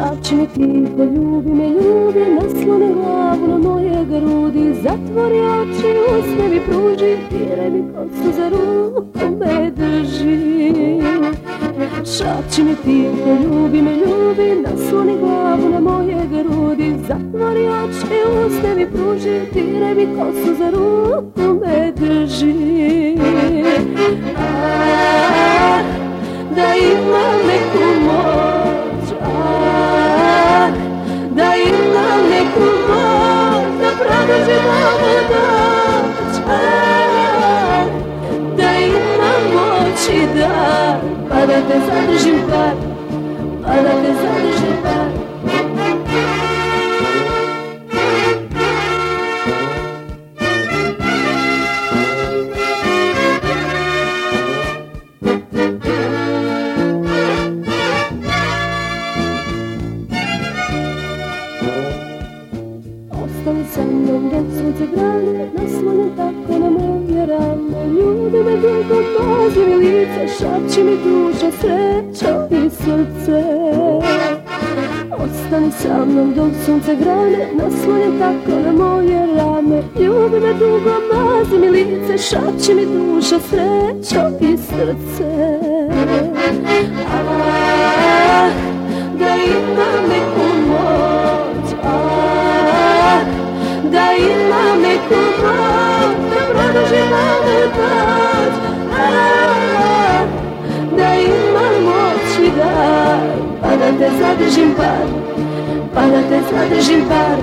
Šapči mi tiho, ljubi me, ljubi, nasloni glavu na moje grudi, zatvori oči, usne mi pruži, diraj mi kosu za ruku me drži. Šapči mi tiho, ljubi me, ljubi, nasloni glavu na moje grudi, zatvori oči, usne mi pruži, diraj mi kosu za ruku me drži. Da imam neku moć, da imam neku moć, da produžim ovu noć, da imam moć i dar, pa da te zadržim par, pa da te zadržim par. Ostani sa mnom dok sunce grane, naslonjen tako na moje rane. Ljubi me dugo, mazi mi lice, šapči mi duša, sreća i srce. Ostani sa mnom dok sunce grane, naslonjen tako na moje rane. Ljubi me dugo, mazi mi lice, šapči mi duša, sreća i srce. Da imam neku moć, da imam neku moć, da produžim ovu noć, da imam moć i dar, pa da te zadržim par, pa da te zadržim par.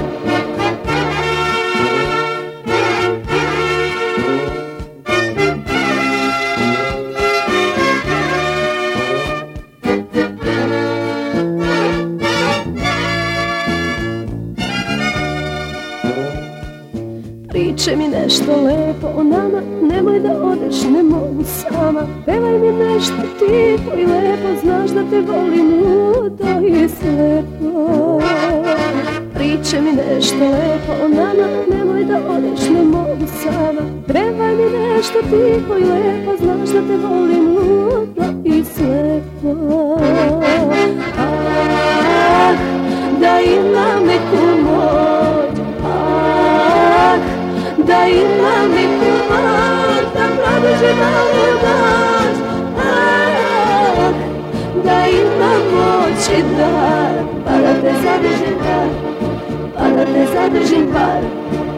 Priče mi nešto lepo o nama, nemoj da odeš, ne mogu sama. Pevaj mi nešto tiho i lepo, znaš da te volim ludo i slepo. Priče mi nešto lepo o nama, nemoj da odeš, ne mogu sama. Pevaj mi nešto tiho i lepo, znaš da te volim ludo i slepo. Da imam neku moć, da imam neku moć, da produžim ovu noć, da imam moć i dar, pa da te zadržim par, pa da te zadržim par.